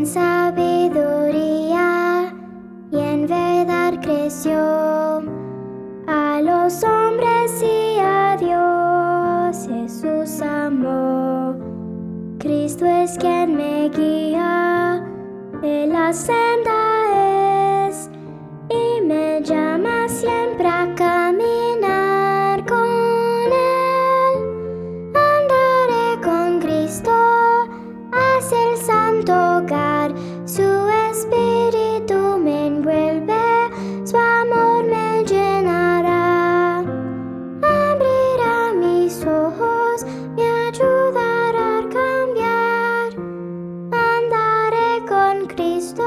sabiduría y en verdad creció. A los hombres y a Dios Jesús amó. Cristo es quien me guía, Él la senda es, y me llama siempre a caminar con Él. Andaré con Cristo hacia el santo hogar, su espíritu me envuelve, su amor me llenará. Abrirá mis ojos, me ayudará a cambiar. Andaré con Cristo,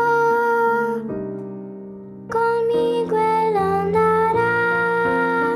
conmigo Él andará.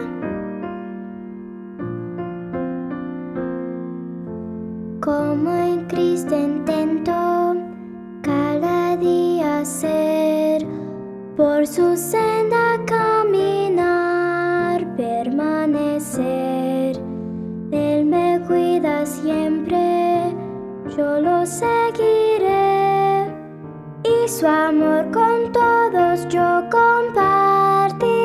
Como en Cristo intento cada día ser, por su senda caminar, permanecer. Él me cuida siempre, yo lo seguiré, y su amor con todos yo compartiré.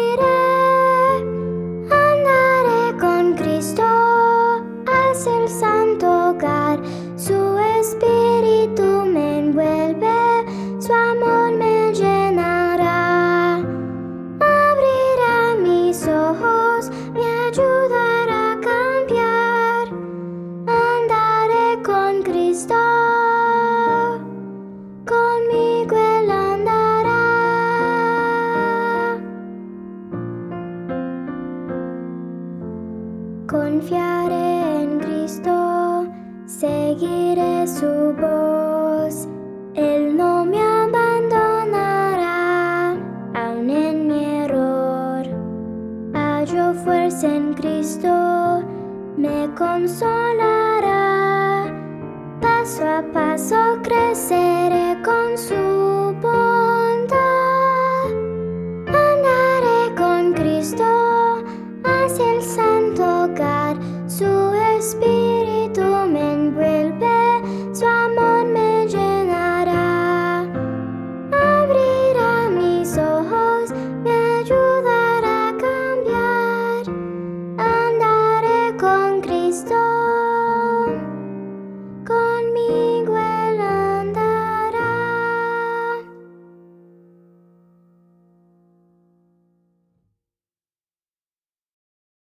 Andaré con Cristo hacia el santo hogar, su espíritu me envuelve, su amor me llenará. Abrirá mis ojos, me ayudará a cambiar. Andaré con Cristo, conmigo Él andará. Confiaré en Cristo, seguiré su voz. Él no me abandonará, aun en mi error. Hallo fuerza en Cristo, me consolará. Paso a paso creceré con su